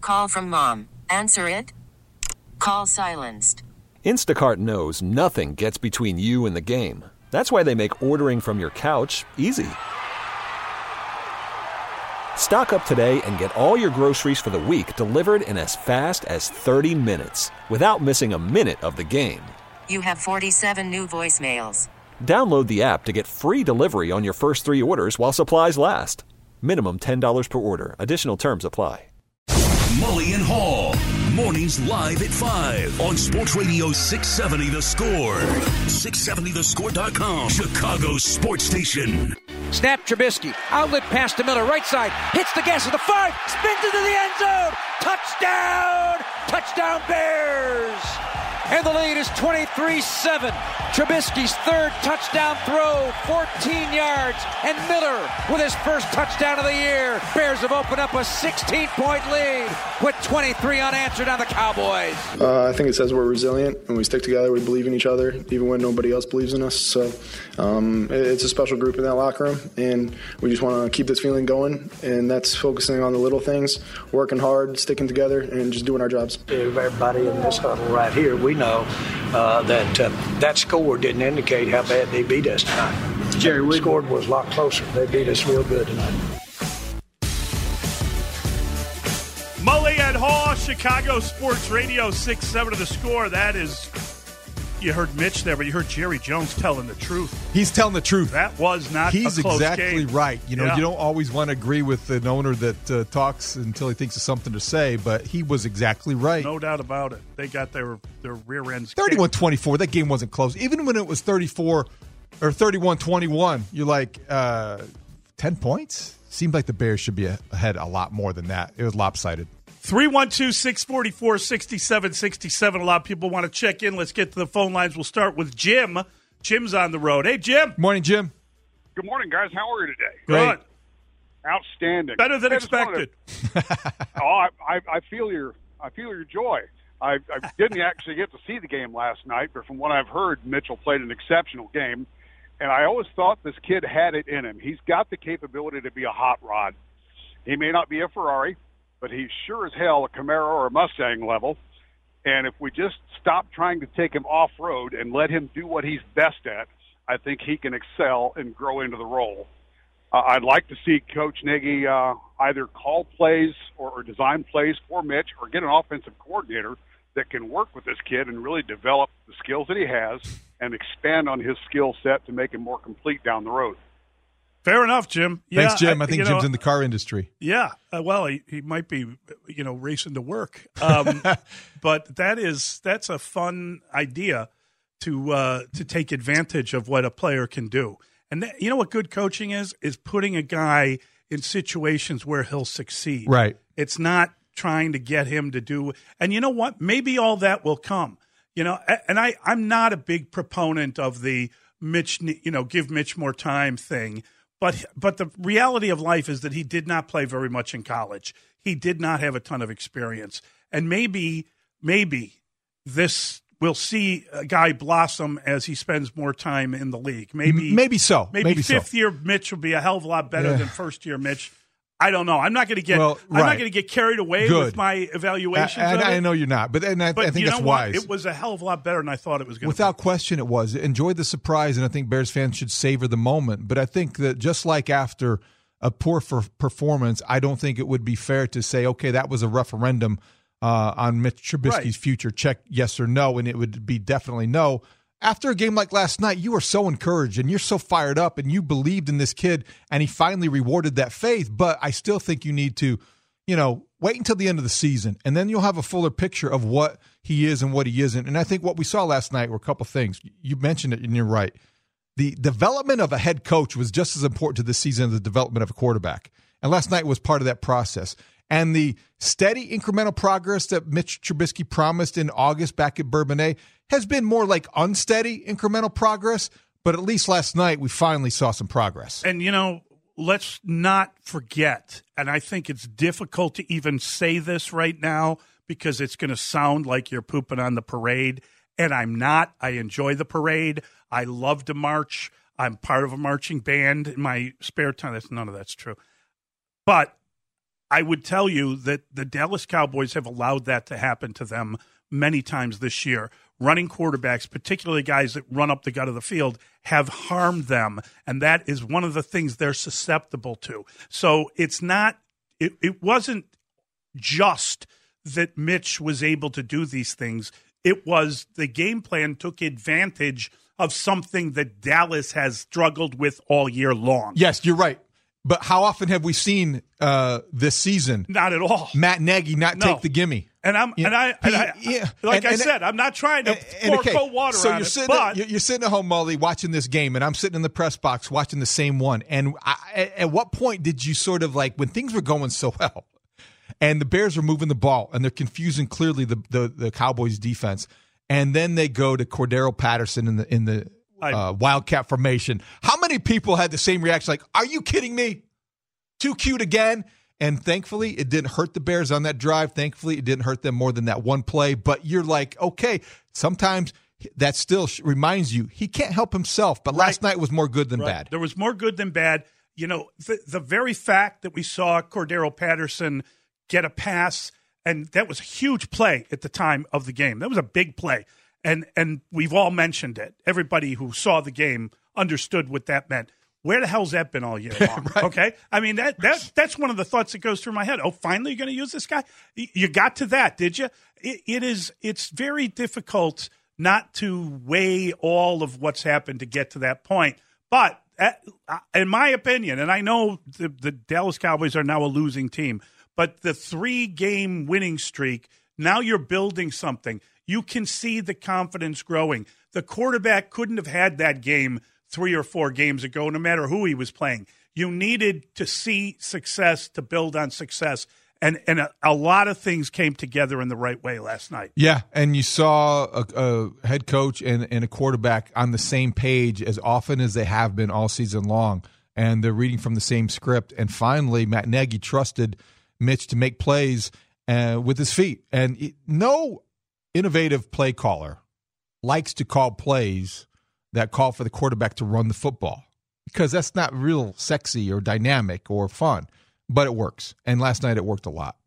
Call from mom. Answer it. Call silenced. Instacart knows nothing gets between you and the game. That's why they make ordering from your couch easy. Stock up today and get all your groceries for the week delivered in as fast as 30 minutes without missing a minute of the game. You have 47 new voicemails. Download the app to get free delivery on your first 3 orders while supplies last. Minimum $10 per order. Additional terms apply. Mully and Haw. Mornings live at 5 on Sports Radio 670 The Score. 670thescore.com. Chicago's sports station. Snap Trubisky. Outlet pass to Miller. Right side. Hits the gas at the 5. Spins into the end zone. Touchdown. Touchdown Bears. And the lead is 23-7. Trubisky's third touchdown throw, 14 yards. And Miller with his first touchdown of the year. Bears have opened up a 16-point lead with 23 unanswered on the Cowboys. I think it says we're resilient. When we stick together, we believe in each other, even when nobody else believes in us. So it's a special group in that locker room, and we just want to keep this feeling going. And that's focusing on the little things, working hard, sticking together, and just doing our jobs. Everybody in this huddle right here, we know that score didn't indicate how bad they beat us tonight. Jerry, the score was a lot closer. They beat us real good tonight. Mully and Haw, Chicago Sports Radio 670 The Score. That is, you heard Mitch there, but you heard Jerry Jones telling the truth. He's telling the truth. That was not a close game. He's exactly right. You know, you don't always want to agree with an owner that talks until he thinks of something to say, but he was exactly right. No doubt about it. They got their rear ends 31-24. That game wasn't close. Even when it was 34 or 31-21, you're like, 10 points? Seemed like the Bears should be ahead a lot more than that. It was lopsided. 312-644-6767. A lot of people want to check in. Let's get to the phone lines. We'll start with Jim. Jim's on the road. Hey, Jim. Morning, Jim. Good morning, guys. How are you today? Good. Outstanding. Better than expected. I feel your joy. I didn't actually get to see the game last night, but from what I've heard, Mitchell played an exceptional game. And I always thought this kid had it in him. He's got the capability to be a hot rod. He may not be a Ferrari, but he's sure as hell a Camaro or a Mustang level. And if we just stop trying to take him off-road and let him do what he's best at, I think he can excel and grow into the role. I'd like to see Coach Nagy either call plays or design plays for Mitch or get an offensive coordinator that can work with this kid and really develop the skills that he has and expand on his skill set to make him more complete down the road. Fair enough, Jim. Thanks, Jim. I think Jim's in the car industry. Yeah. Well, he might be, racing to work. But that's a fun idea to take advantage of what a player can do. And you know what good coaching is putting a guy in situations where he'll succeed. Right. It's not trying to get him to do. And you know what? Maybe all that will come. And I'm not a big proponent of the Mitch, give Mitch more time thing. But the reality of life is that he did not play very much in college. He did not have a ton of experience. And maybe this we'll see a guy blossom as he spends more time in the league. Maybe so. Maybe fifth-year Mitch will be a hell of a lot better than first-year Mitch. I don't know. I'm not going to get. I'm not going to get carried away with my evaluations. I know you're not, but I think that's wise. It was a hell of a lot better than I thought it was going to be. Without question, it was. Enjoyed the surprise, and I think Bears fans should savor the moment. But I think that just like after a poor performance, I don't think it would be fair to say, okay, that was a referendum on Mitch Trubisky's future. Check yes or no, and it would be definitely no. After a game like last night, you were so encouraged and you're so fired up and you believed in this kid and he finally rewarded that faith. But I still think you need to, wait until the end of the season and then you'll have a fuller picture of what he is and what he isn't. And I think what we saw last night were a couple things. You mentioned it and you're right. The development of a head coach was just as important to this season as the development of a quarterback. And last night was part of that process. And the steady incremental progress that Mitch Trubisky promised in August back at Bourbonnais has been more like unsteady incremental progress. But at least last night, we finally saw some progress. And, let's not forget, and I think it's difficult to even say this right now because it's going to sound like you're pooping on the parade. And I'm not. I enjoy the parade. I love to march. I'm part of a marching band in my spare time. None of that's true. But I would tell you that the Dallas Cowboys have allowed that to happen to them many times this year. Running quarterbacks, particularly guys that run up the gut of the field, have harmed them, and that is one of the things they're susceptible to. So it's not – it wasn't just that Mitch was able to do these things. It was the game plan took advantage of something that Dallas has struggled with all year long. Yes, you're right. But how often have we seen this season? Not at all. Matt Nagy take the gimme. And I said, I'm not trying to pour cold water on it. But you're sitting at home, Mully, watching this game, and I'm sitting in the press box watching the same one. And at what point did you sort of like, when things were going so well, and the Bears are moving the ball, and they're confusing clearly the Cowboys' defense, and then they go to Cordero Patterson in the Wildcat formation. How many people had the same reaction? Like, are you kidding me? Too cute again? And thankfully, it didn't hurt the Bears on that drive. Thankfully, it didn't hurt them more than that one play. But you're like, okay, sometimes that still reminds you he can't help himself. But last night was more good than bad. There was more good than bad. You know, the very fact that we saw Cordero Patterson get a pass, and that was a huge play at the time of the game. That was a big play. And we've all mentioned it. Everybody who saw the game understood what that meant. Where the hell's that been all year long? Right. Okay, I mean that's one of the thoughts that goes through my head. Oh, finally you're going to use this guy? You got to that, did you? It's very difficult not to weigh all of what's happened to get to that point. But in my opinion, and I know the Dallas Cowboys are now a losing team, but the 3-game winning streak, now you're building something. You can see the confidence growing. The quarterback couldn't have had that game 3 or 4 games ago, no matter who he was playing. You needed to see success to build on success, and a lot of things came together in the right way last night. Yeah, and you saw a head coach and a quarterback on the same page as often as they have been all season long, and they're reading from the same script. And finally, Matt Nagy trusted Mitch to make plays with his feet. And no innovative play caller likes to call plays that call for the quarterback to run the football, because that's not real sexy or dynamic or fun, but it works. And last night it worked a lot.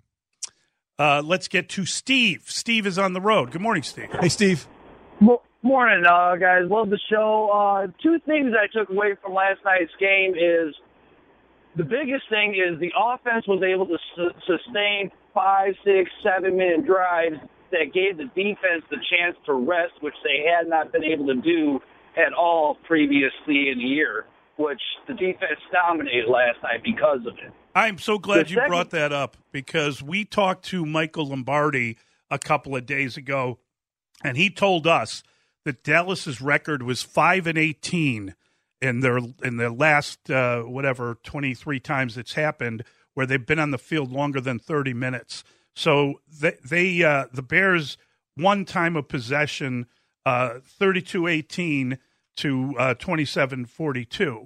Let's get to Steve. Steve is on the road. Good morning, Steve. Hey, Steve. Morning, guys. Love the show. 2 things I took away from last night's game is the biggest thing is the offense was able to sustain 5, 6, 7-minute drives that gave the defense the chance to rest, which they had not been able to do at all previously in the year, which the defense dominated last night because of it. I'm so glad you brought that up, because we talked to Michael Lombardi a couple of days ago, and he told us that Dallas's record was 5-18 in their last 23 times it's happened, where they've been on the field longer than 30 minutes. So the Bears one time of possession 32-18 to 27-42.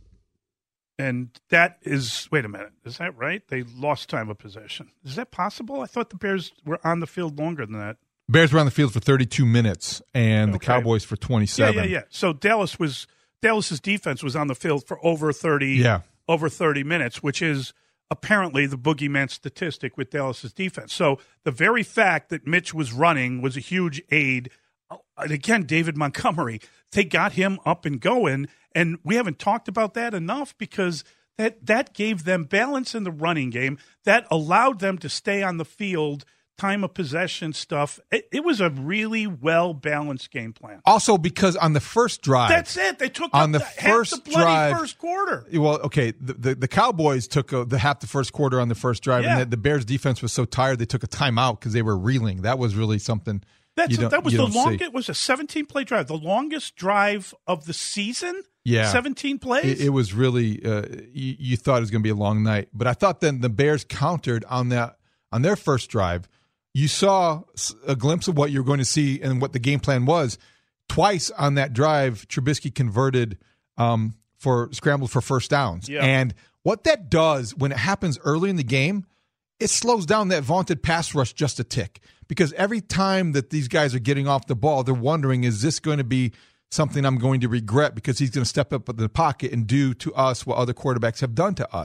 And that is, wait a minute, is that right? They lost time of possession. Is that possible? I thought the Bears were on the field longer than that. Bears were on the field for 32 minutes, and the Cowboys for 27. Yeah. So Dallas's defense was on the field for over 30 minutes, which is apparently the boogeyman statistic with Dallas's defense. So the very fact that Mitch was running was a huge aid. And again, David Montgomery, they got him up and going, and we haven't talked about that enough, because that gave them balance in the running game. That allowed them to stay on the field, time of possession stuff. It was a really well-balanced game plan. Also, because on the first drive, that's it. They took on up half the bloody first quarter. Well, okay, the Cowboys took the half the first quarter on the first drive, and the Bears defense was so tired they took a timeout because they were reeling. That was really something. That was the longest. It was a 17-play drive, the longest drive of the season. Yeah, 17 plays. It was really. You thought it was going to be a long night, but I thought then the Bears countered on their first drive. You saw a glimpse of what you were going to see and what the game plan was. Twice on that drive, Trubisky converted scrambled for first downs, and what that does when it happens early in the game, it slows down that vaunted pass rush just a tick. Because every time that these guys are getting off the ball, they're wondering, is this going to be something I'm going to regret, because he's going to step up in the pocket and do to us what other quarterbacks have done to us.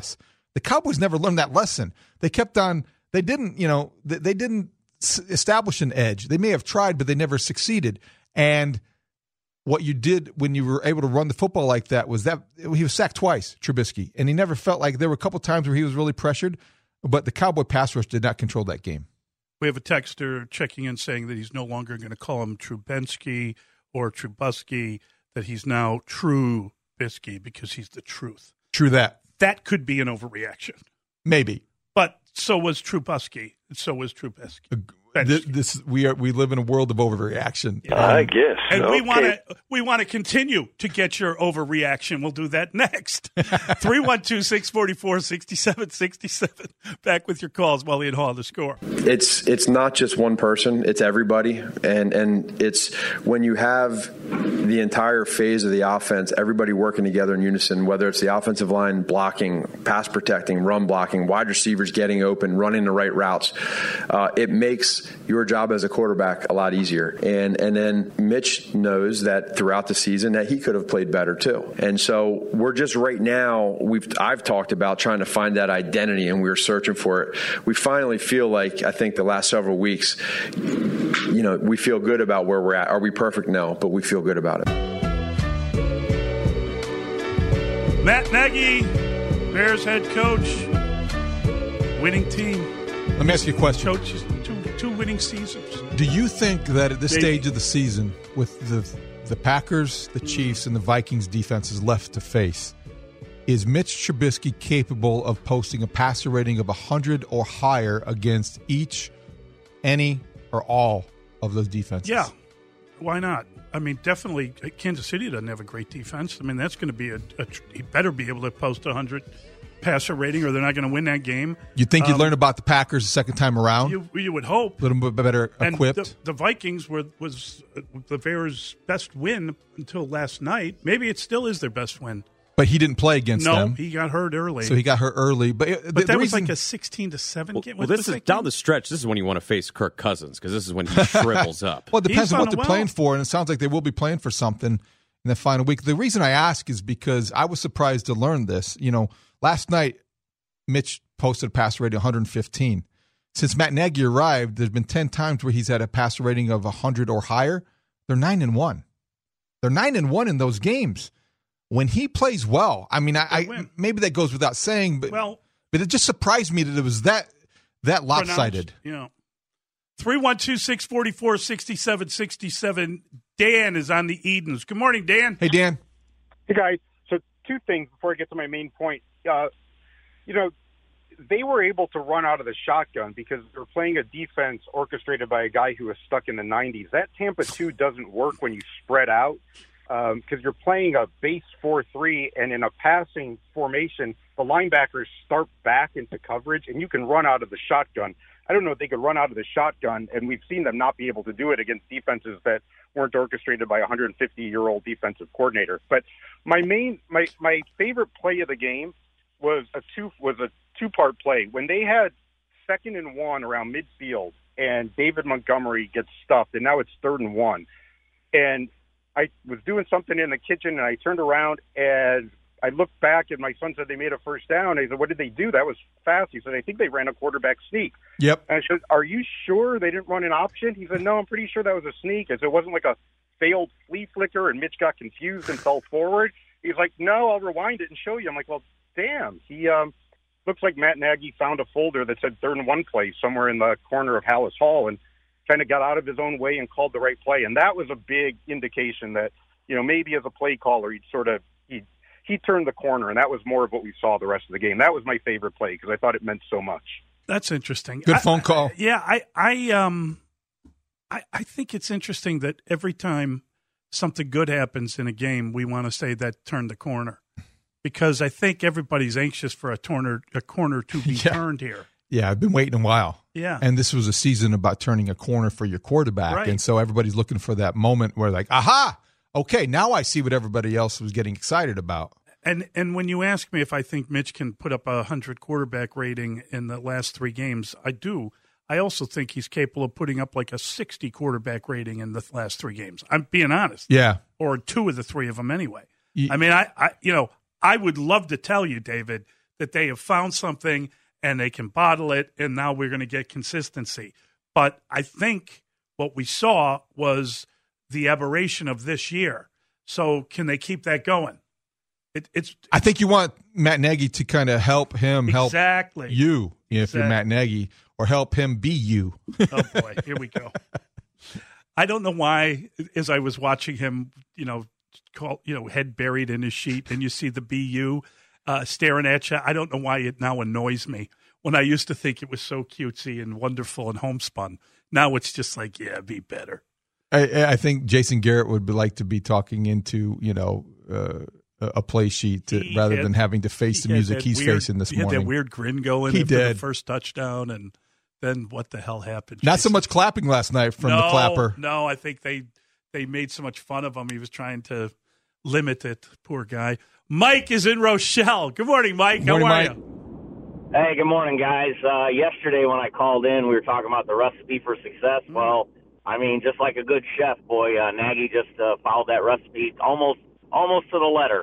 The Cowboys never learned that lesson. They kept on. They didn't. They didn't establish an edge. They may have tried, but they never succeeded. And what you did when you were able to run the football like that was that he was sacked twice, Trubisky, and he never felt like there were a couple times where he was really pressured, but the Cowboy pass rush did not control that game. We have a texter checking in saying that he's no longer going to call him Trubensky or Trubusky, that he's now Trubisky because he's the truth. True that. That could be an overreaction. Maybe. But so was Trubusky, and so was Trubisky. We live in a world of overreaction. Yeah. I guess. And we want to continue to get your overreaction. We'll do that next. 312-644-6767. Back with your calls, Wally and Hall, The Score. It's not just one person, it's everybody. And it's when you have the entire phase of the offense, everybody working together in unison, whether it's the offensive line blocking, pass protecting, run blocking, wide receivers getting open, running the right routes, it makes your job as a quarterback a lot easier. And then Mitch knows that throughout the season that he could have played better too. And so we're just right now, I've talked about trying to find that identity, and we're searching for it. We finally feel like, I think the last several weeks, we feel good about where we're at. Are we perfect? No, but we feel good about it. Matt Nagy, Bears head coach, winning team. Let me ask you a question. Coaches, two winning seasons. Do you think that at this stage of the season, with the Packers, the Chiefs, and the Vikings defenses left to face, is Mitch Trubisky capable of posting a passer rating of 100 or higher against each, any, or all of those defenses? Yeah. Why not? I mean, definitely Kansas City doesn't have a great defense. I mean, that's going to be he better be able to post 100 passer rating, or they're not going to win that game. You think you'd learn about the Packers the second time around? You would hope. A little bit better equipped. And the Vikings was the Bears' best win until last night. Maybe it still is their best win. But he didn't play against them. No, he got hurt early. So he got hurt early. But that was like a 16-7 game. Well, this is down the stretch. This is when you want to face Kirk Cousins, because this is when he shrivels up. Well, it depends on what they're playing for, and it sounds like they will be playing for something in the final week. The reason I ask is because I was surprised to learn this. Last night, Mitch posted a passer rating of 115. Since Matt Nagy arrived, there's been 10 times where he's had a passer rating of 100 or higher. They're 9-1. They're 9-1 in those games. When he plays well, I mean, I maybe that goes without saying, but it just surprised me that it was that lopsided. 312-644-6767. Dan is on the Edens. Good morning, Dan. Hey, Dan. Hey, guys. So 2 things before I get to my main point. They were able to run out of the shotgun because they were playing a defense orchestrated by a guy who was stuck in the 90s. That Tampa 2 doesn't work when you spread out. Because you're playing a base 4-3, and in a passing formation, the linebackers start back into coverage, and you can run out of the shotgun. I don't know if they could run out of the shotgun, and we've seen them not be able to do it against defenses that weren't orchestrated by a 150-year-old defensive coordinator. But my favorite play of the game was a two-part play. When they had 2nd and 1 around midfield, and David Montgomery gets stuffed, and now it's 3rd and 1, and I was doing something in the kitchen, and I turned around, and I looked back, and my son said they made a first down. I said, what did they do? That was fast. He said, I think they ran a quarterback sneak. Yep. And I said, are you sure they didn't run an option? He said, no, I'm pretty sure that was a sneak. I said, it wasn't like a failed flea flicker, and Mitch got confused and fell forward. He's like, no, I'll rewind it and show you. I'm like, well, damn. He looks like Matt Nagy found a folder that said 3rd and 1 play somewhere in the corner of Hallis Hall, and kind of got out of his own way and called the right play. And that was a big indication that, maybe as a play caller, he turned the corner, and that was more of what we saw the rest of the game. That was my favorite play because I thought it meant so much. That's interesting. Good phone call. I think it's interesting that every time something good happens in a game, we want to say that turned the corner, because I think everybody's anxious for a corner to be turned here. Yeah, I've been waiting a while. Yeah. And this was a season about turning a corner for your quarterback. Right. And so everybody's looking for that moment where like, aha, okay, now I see what everybody else was getting excited about. And when you ask me if I think Mitch can put up a 100 quarterback rating in the last 3 games, I do. I also think he's capable of putting up like a 60 quarterback rating in the last 3 games. I'm being honest. Yeah. Or 2 of the 3 of them anyway. I mean, I would love to tell you, David, that they have found something and they can bottle it, and now we're going to get consistency. But I think what we saw was the aberration of this year. So can they keep that going? I think you want Matt Nagy to kind of help him exactly. help you, if you're Matt Nagy, or help him be you. Oh, boy. Here we go. I don't know why, as I was watching him, head buried in his sheet, and you see the BU staring at you. I don't know why it now annoys me. When I used to think it was so cutesy and wonderful and homespun, now it's just like, yeah, be better. I think Jason Garrett would like to be talking into, a play sheet rather than having to face the music he's facing this morning. He had that weird grin going for the first touchdown, and then what the hell happened? Not so much clapping last night from the clapper. No, I think they made so much fun of him. He was trying to limit it. Poor guy. Mike is in Rochelle. Good morning, Mike. How are you? Hey, good morning, guys. Yesterday when I called in, we were talking about the recipe for success. Well, I mean, just like a good chef, boy, Nagy just followed that recipe almost to the letter.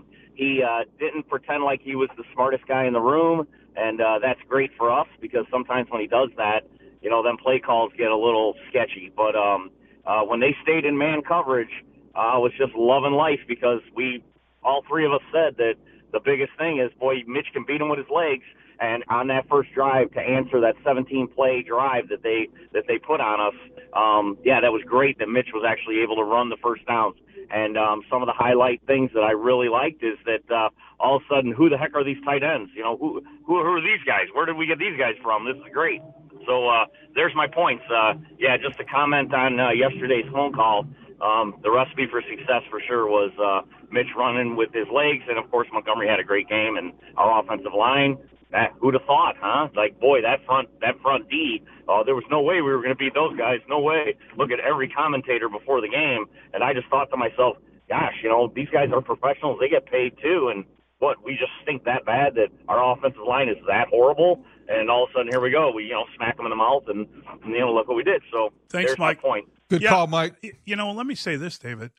He didn't pretend like he was the smartest guy in the room, and that's great for us because sometimes when he does that, then play calls get a little sketchy. But when they stayed in man coverage, I was just loving life because all three of us said that the biggest thing is, boy, Mitch can beat him with his legs. And on that first drive to answer that 17-play drive that they put on us, that was great that Mitch was actually able to run the first downs. And some of the highlight things that I really liked is that all of a sudden, who the heck are these tight ends? Who are these guys? Where did we get these guys from? This is great. So there's my points. Just to comment on yesterday's phone call, the recipe for success for sure was Mitch running with his legs, and of course Montgomery had a great game, and our offensive line. Who'd have thought, huh? Like, boy, that front D, there was no way we were going to beat those guys. No way. Look at every commentator before the game, and I just thought to myself, gosh, these guys are professionals. They get paid too, and we just stink that bad that our offensive line is that horrible, and all of a sudden here we go. We smack them in the mouth, and look what we did. So thanks, Mike. My point. Good call, Mike. Let me say this, David.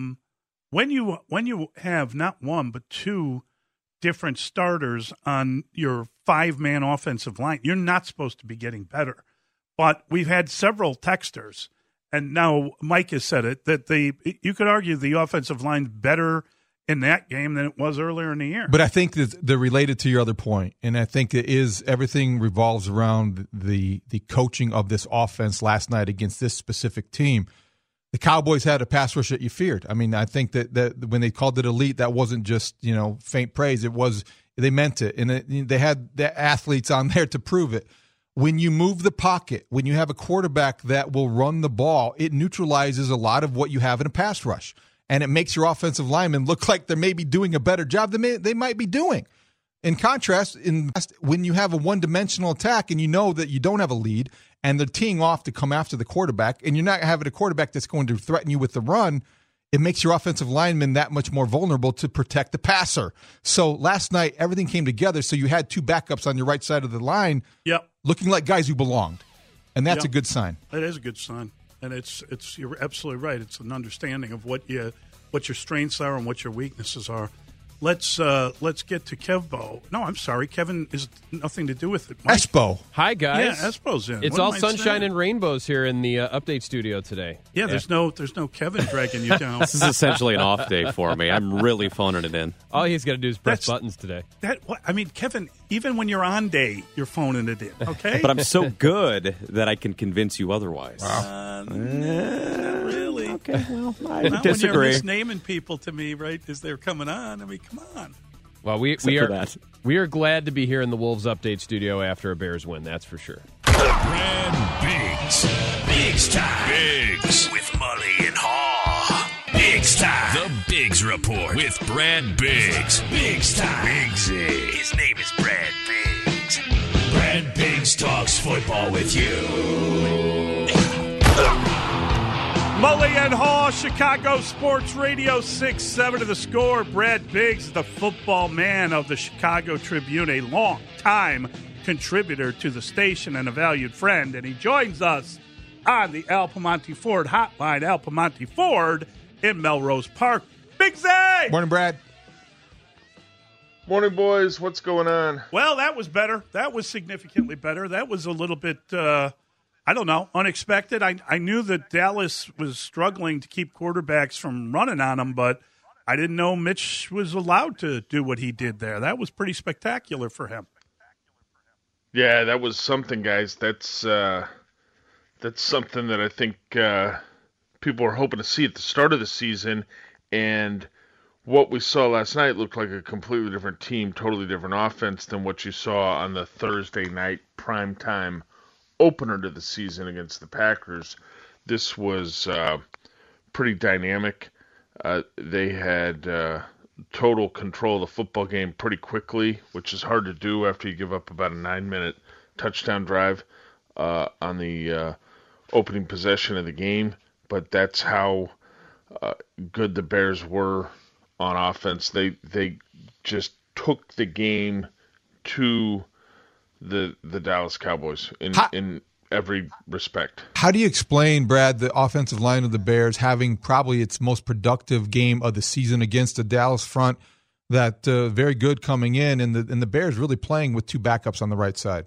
When you have not one but two different starters on your 5-man offensive line, you're not supposed to be getting better. But we've had several texters, and now Mike has said it, that you could argue the offensive line's better in that game than it was earlier in the year. But I think that they're related to your other point, and I think it is everything revolves around the coaching of this offense last night against this specific team. The Cowboys had a pass rush that you feared. I mean, I think that when they called it elite, that wasn't just, faint praise. It was, they meant it. And they had the athletes on there to prove it. When you move the pocket, when you have a quarterback that will run the ball, it neutralizes a lot of what you have in a pass rush. And it makes your offensive linemen look like they're maybe doing a better job than they might be doing. In contrast, when you have a one-dimensional attack and you know that you don't have a lead and they're teeing off to come after the quarterback and you're not having a quarterback that's going to threaten you with the run, it makes your offensive linemen that much more vulnerable to protect the passer. So last night, everything came together, so you had two backups on your right side of the line looking like guys who belonged. And that's a good sign. It is a good sign. And it's you're absolutely right. It's an understanding of what your strengths are and what your weaknesses are. Let's get to Kevbo. No, I'm sorry. Kevin is nothing to do with it. Mike. Espo. Hi, guys. Yeah, Espo's in. It's all sunshine and rainbows here in the update studio today. Yeah, there's no Kevin dragging you down. This is essentially an off day for me. I'm really phoning it in. All he's got to do is press buttons today. Kevin, even when you're on day, you're phoning it in, okay? But I'm so good that I can convince you otherwise. Wow. Really? Okay, well, I Not disagree. When you're misnaming people to me, right, as they're coming on. I mean, come on. Well, we are glad to be here in the Wolves Update studio after a Bears win, that's for sure. Brad Biggs. Biggs time. Biggs. With Mully and Haw. Biggs time. The Biggs Report with Brad Biggs. Biggs time. Biggsy. His name is Brad Biggs. Brad Biggs talks football with you. Mully and Haw, Chicago Sports Radio 6-7 to the score. Brad Biggs, the football man of the Chicago Tribune, a long-time contributor to the station and a valued friend, and he joins us on the Al Piemonte Ford hotline. Al Piemonte Ford in Melrose Park. Biggsy! Morning, Brad. Morning, boys. What's going on? Well, that was better. That was significantly better. That was a little bit, unexpected. I knew that Dallas was struggling to keep quarterbacks from running on them, but I didn't know Mitch was allowed to do what he did there. That was pretty spectacular for him. Yeah, that was something, guys. That's something that I think people are hoping to see at the start of the season, and what we saw last night looked like a completely different team, totally different offense than what you saw on the Thursday night primetime opener to the season against the Packers. This was pretty dynamic. They had total control of the football game pretty quickly, which is hard to do after you give up about a 9-minute touchdown drive on the opening possession of the game. But that's how good the Bears were on offense. They just took the game to the Dallas Cowboys in every respect. How do you explain, Brad, the offensive line of the Bears having probably its most productive game of the season against the Dallas front that very good coming in, and the Bears really playing with two backups on the right side?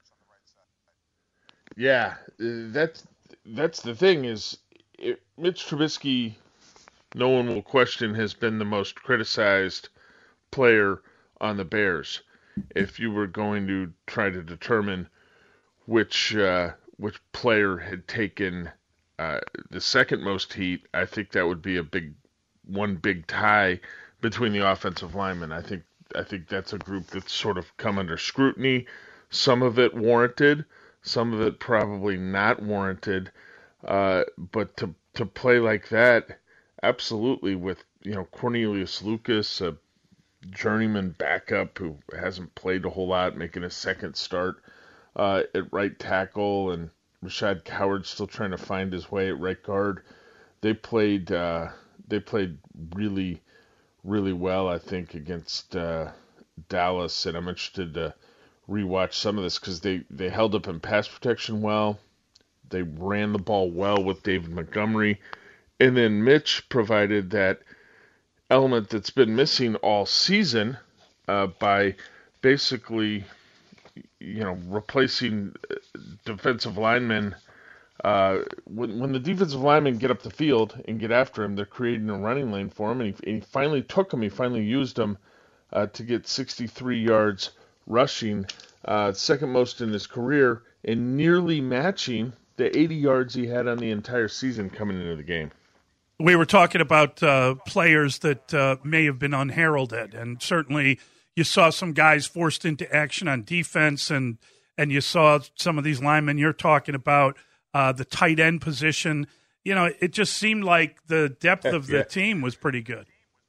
Yeah, that's the thing is Mitch Trubisky, no one will question, has been the most criticized player on the Bears. If you were going to try to determine which player had taken the second most heat, I think that would be one big tie between the offensive linemen. I think that's a group that's sort of come under scrutiny. Some of it warranted, some of it probably not warranted. But to play like that, absolutely, with Cornelius Lucas, a journeyman backup who hasn't played a whole lot, making a second start at right tackle, and Rashad Coward still trying to find his way at right guard. They played really, really well, I think, against Dallas, and I'm interested to rewatch some of this because they held up in pass protection well. They ran the ball well with David Montgomery, and then Mitch provided that element that's been missing all season by basically replacing defensive linemen. When the defensive linemen get up the field and get after him, they're creating a running lane for him, and he finally took him. He finally used him to get 63 yards rushing, second most in his career, and nearly matching the 80 yards he had on the entire season coming into the game. We were talking about players that may have been unheralded, and certainly you saw some guys forced into action on defense, and you saw some of these linemen you're talking about, the tight end position. It just seemed like the depth of the team was pretty good.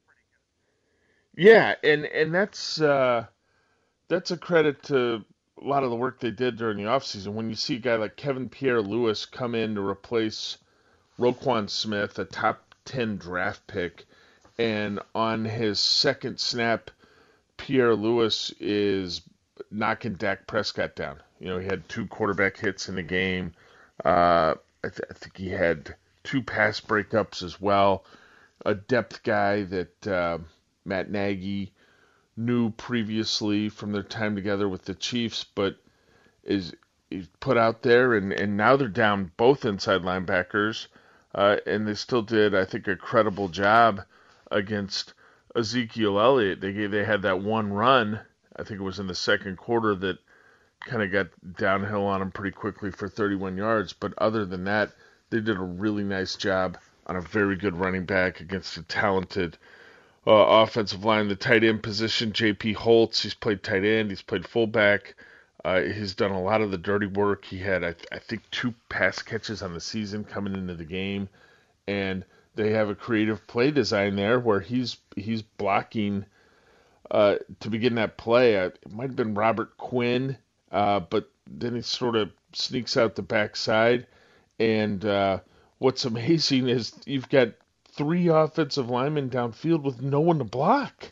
Yeah, and that's a credit to a lot of the work they did during the offseason. When you see a guy like Kevin Pierre-Louis come in to replace Roquan Smith, a top 10 draft pick, and on his second snap, Pierre-Louis is knocking Dak Prescott down. He had 2 quarterback hits in the game. I think he had 2 pass breakups as well. A depth guy that Matt Nagy knew previously from their time together with the Chiefs, but is put out there, and now they're down both inside linebackers, and they still did, I think, a credible job against Ezekiel Elliott. They had that one run, I think it was in the second quarter, that kind of got downhill on him pretty quickly for 31 yards, but other than that, they did a really nice job on a very good running back against a talented offensive line. The tight end position, J.P. Holtz, he's played tight end, he's played fullback. He's done a lot of the dirty work. He had, I think, 2 pass catches on the season coming into the game, and they have a creative play design there where he's blocking to begin that play. It might have been Robert Quinn, but then he sort of sneaks out the backside, and what's amazing is you've got 3 offensive linemen downfield with no one to block.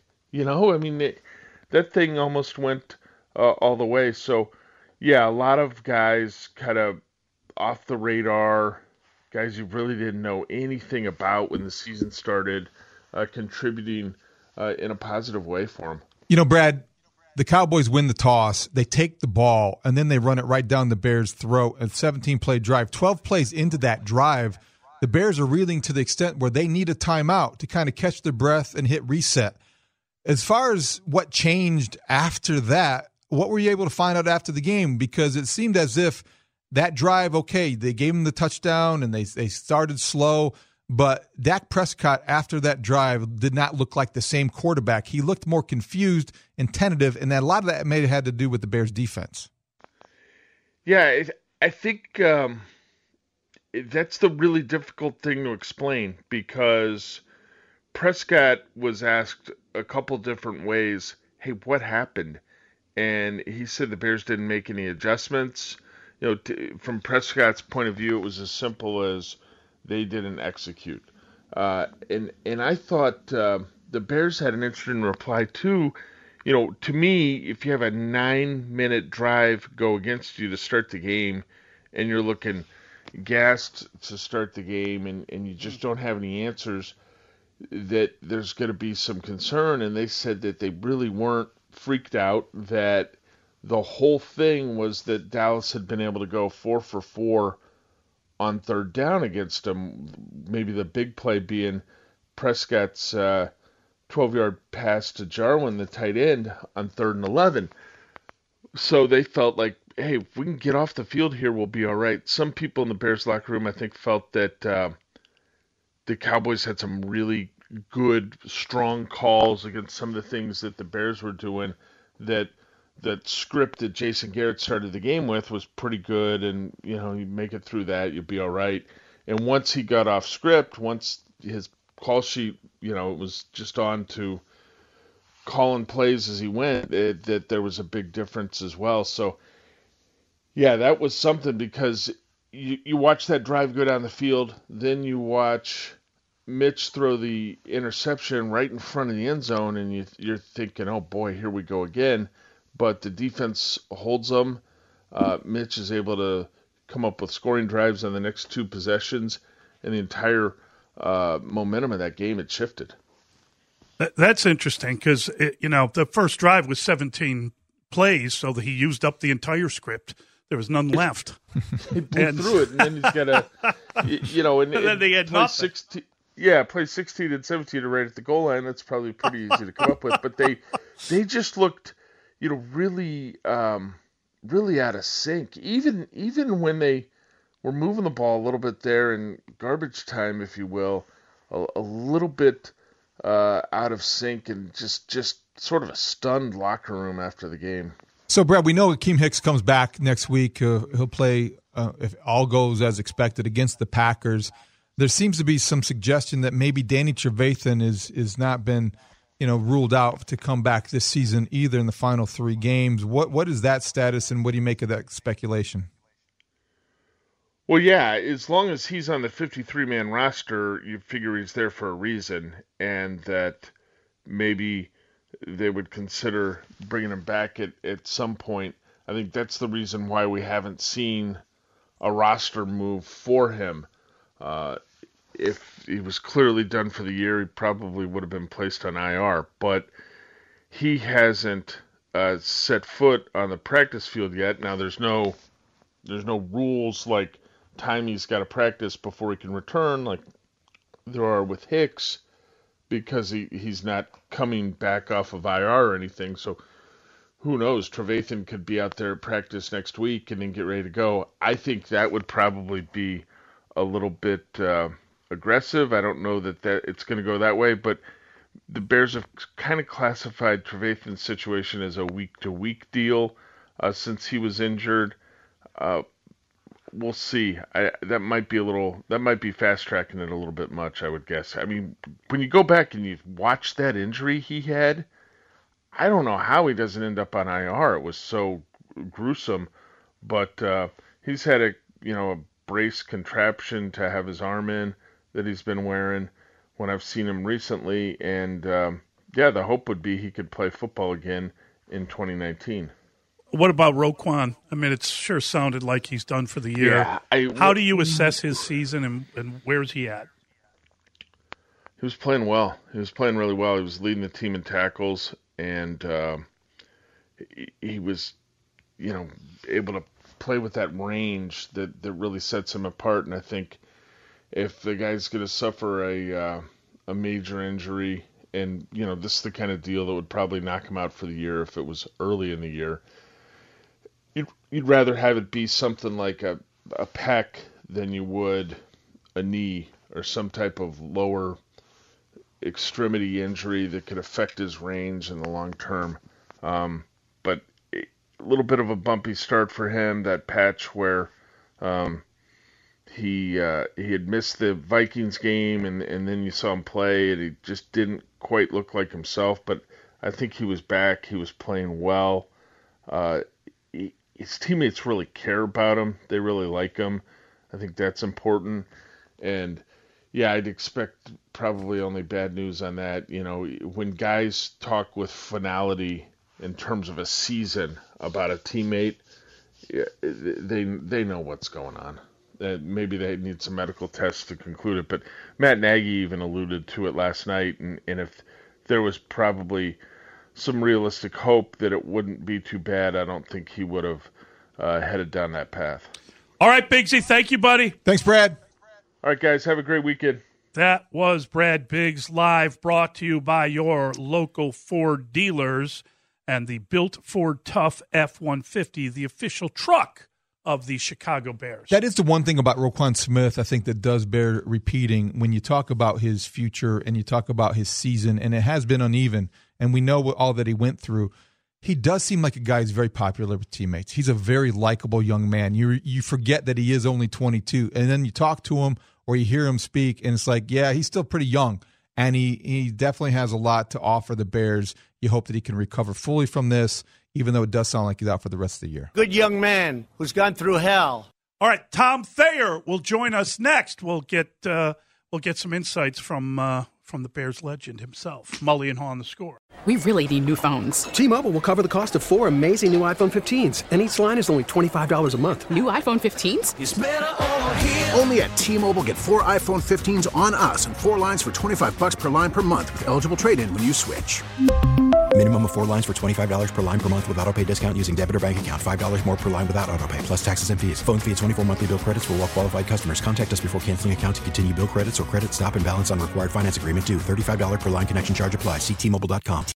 That thing almost went all the way. So, yeah, a lot of guys kind of off the radar, guys you really didn't know anything about when the season started, contributing in a positive way for them. Brad, the Cowboys win the toss, they take the ball, and then they run it right down the Bears' throat. A 17-play drive. 12 plays into that drive, the Bears are reeling to the extent where they need a timeout to kind of catch their breath and hit reset. As far as what changed after that, what were you able to find out after the game? Because it seemed as if that drive, okay, they gave them the touchdown and they started slow, but Dak Prescott after that drive did not look like the same quarterback. He looked more confused and tentative, and a lot of that may have had to do with the Bears' defense. Yeah, I think that's the really difficult thing to explain, because Prescott was asked a couple different ways, hey, what happened? And he said the Bears didn't make any adjustments. From Prescott's point of view, it was as simple as they didn't execute. And I thought the Bears had an interesting reply too. To me, if you have a 9-minute drive go against you to start the game, and you're looking gassed to start the game, and you just don't have any answers, that there's going to be some concern. And they said that they really weren't freaked out, that the whole thing was that Dallas had been able to go 4 for 4 on third down against them. Maybe the big play being Prescott's 12-yard pass to Jarwin, the tight end, on 3rd and 11. So they felt like, hey, if we can get off the field here, we'll be all right. Some people in the Bears locker room, I think, felt that the Cowboys had some really good, strong calls against some of the things that the Bears were doing. That script that Jason Garrett started the game with was pretty good, and you make it through that, you'll be all right. And once he got off script, once his call sheet, it was just on to calling plays as he went, that there was a big difference as well. So, yeah, that was something, because you watch that drive go down the field, then you watch Mitch throw the interception right in front of the end zone, and you're thinking, oh boy, here we go again. But the defense holds them. Mitch is able to come up with scoring drives on the next 2 possessions, and the entire momentum of that game had shifted. That's interesting, because the first drive was 17 plays, so that he used up the entire script. There was none left. He blew through it, and then he's got to, and then they had nothing. 16. Yeah, play 16 and 17 right at the goal line. That's probably pretty easy to come up with. But they just looked, really out of sync. Even when they were moving the ball a little bit there in garbage time, if you will, a little bit out of sync, and just sort of a stunned locker room after the game. So, Brad, we know Akeem Hicks comes back next week. He'll play, if all goes as expected, against the Packers. There seems to be some suggestion that maybe Danny Trevathan is not been, ruled out to come back this season either in the final 3 games. What is that status, and what do you make of that speculation? Well, yeah, as long as he's on the 53-man roster, you figure he's there for a reason, and that maybe they would consider bringing him back at some point. I think that's the reason why we haven't seen a roster move for him. If he was clearly done for the year, he probably would have been placed on IR. But he hasn't set foot on the practice field yet. Now there's no rules like time he's got to practice before he can return, like there are with Hicks, because he's not coming back off of IR or anything. So who knows? Trevathan could be out there at practice next week and then get ready to go. I think that would probably be a little bit aggressive. I don't know that it's going to go that way, but the Bears have kind of classified Trevathan's situation as a week-to-week deal since he was injured. We'll see. That might be fast-tracking it a little bit much, I would guess. I mean, when you go back and you watch that injury he had, I don't know how he doesn't end up on IR. It was so gruesome, but he's had a brace contraption to have his arm in that he's been wearing when I've seen him recently, and the hope would be he could play football again in 2019. What about Roquan? I mean, it sure sounded like he's done for the year. Yeah, how do you assess his season, and where's he at? He was playing well. He was playing really well. He was leading the team in tackles, and he was, able to play with that range that really sets him apart. And I think if the guy's going to suffer a major injury, and this is the kind of deal that would probably knock him out for the year if it was early in the year, you'd rather have it be something like a pec than you would a knee or some type of lower extremity injury that could affect his range in the long term. But a little bit of a bumpy start for him, that patch where he had missed the Vikings game, and then you saw him play, and he just didn't quite look like himself. But I think he was back. He was playing well. His teammates really care about him. They really like him. I think that's important. And yeah, I'd expect probably only bad news on that. When guys talk with finality in terms of a season about a teammate, they know what's going on. Maybe they need some medical tests to conclude it. But Matt Nagy even alluded to it last night. And if there was probably some realistic hope that it wouldn't be too bad, I don't think he would have headed down that path. All right, Bigsy, thank you, buddy. Thanks, Brad. All right, guys, have a great weekend. That was Brad Biggs live, brought to you by your local Ford dealers and the Built Ford Tough F-150, the official truck of the Chicago Bears. That is the one thing about Roquan Smith I think that does bear repeating when you talk about his future and you talk about his season, and it has been uneven, and we know all that he went through. He does seem like a guy who's very popular with teammates. He's a very likable young man. You forget that he is only 22, and then you talk to him or you hear him speak, and it's like, yeah, he's still pretty young, and he definitely has a lot to offer the Bears. You hope that he can recover fully from this, even though it does sound like he's out for the rest of the year. Good young man who's gone through hell. All right, Tom Thayer will join us next. We'll get some insights from the Bears legend himself, Mully and Haw on the Score. We really need new phones. T-Mobile will cover the cost of 4 amazing new iPhone 15s, and each line is only $25 a month. New iPhone 15s? It's better over here. Only at T-Mobile, get 4 iPhone 15s on us and 4 lines for $25 per line per month with eligible trade-in when you switch. Minimum of 4 lines for $25 per line per month with autopay discount using debit or bank account. $5 more per line without autopay, plus taxes and fees. Phone fee at 24 monthly bill credits for well-qualified customers. Contact us before canceling account to continue bill credits or credit stop and balance on required finance agreement due. $35 per line connection charge applies. See T-Mobile.com.